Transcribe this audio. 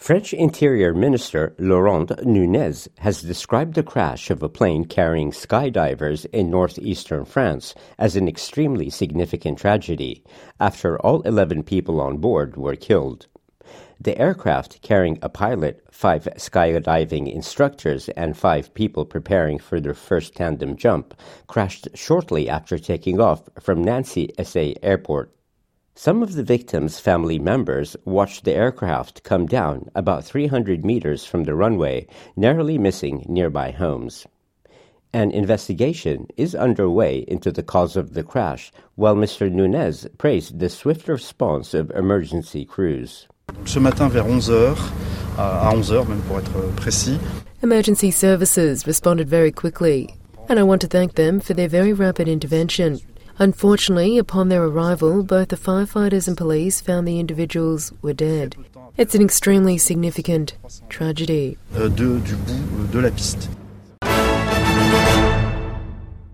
French Interior Minister Laurent Nunez has described the crash of a plane carrying skydivers in northeastern France as an extremely significant tragedy, after all 11 people on board were killed. The aircraft, carrying a pilot, 5 skydiving instructors, and 5 people preparing for their first tandem jump, crashed shortly after taking off from Nancy-Essay Airport. Some of the victims' family members watched the aircraft come down about 300 meters from the runway, narrowly missing nearby homes. An investigation is underway into the cause of the crash, while Mr. Nunez praised the swift response of emergency crews. Ce matin vers 11h, à 11h même pour être précis. Emergency services responded very quickly, and I want to thank them for their very rapid intervention. Unfortunately, upon their arrival, both the firefighters and police found the individuals were dead. It's an extremely significant tragedy. Du bout de la piste.